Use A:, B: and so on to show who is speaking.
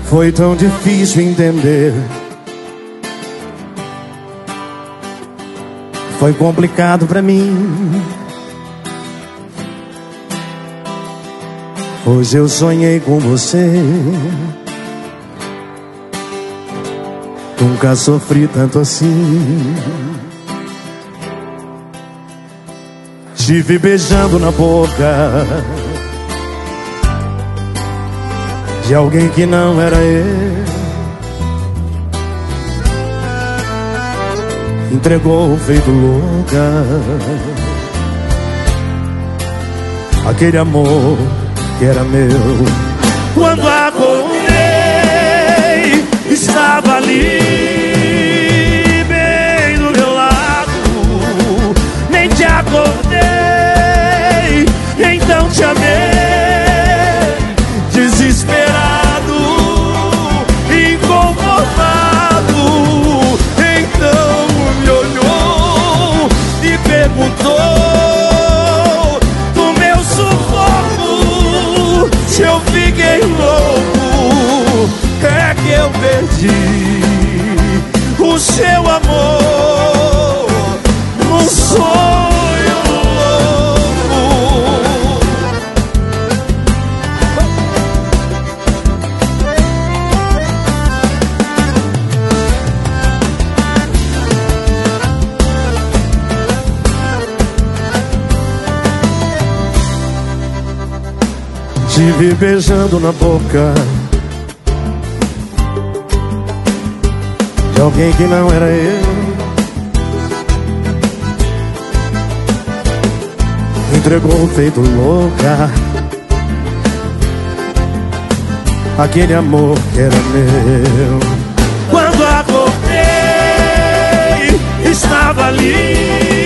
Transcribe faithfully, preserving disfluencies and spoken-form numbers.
A: Foi tão difícil entender. Foi complicado pra mim. Hoje eu sonhei com você. Nunca sofri tanto assim. Te vi beijando na boca de alguém que não era eu. Entregou feito louca aquele amor que era meu. Quando acordei, estava ali bem do meu lado. Nem te acordei, então te amei. Desesperado, inconformado, então me olhou e perguntou do meu sufoco, se eu fiquei louco. É que eu perdi o seu amor num sonho louco. Te vi beijando na boca de alguém que não era eu. Entregou feito louca aquele amor que era meu. Quando acordei, estava ali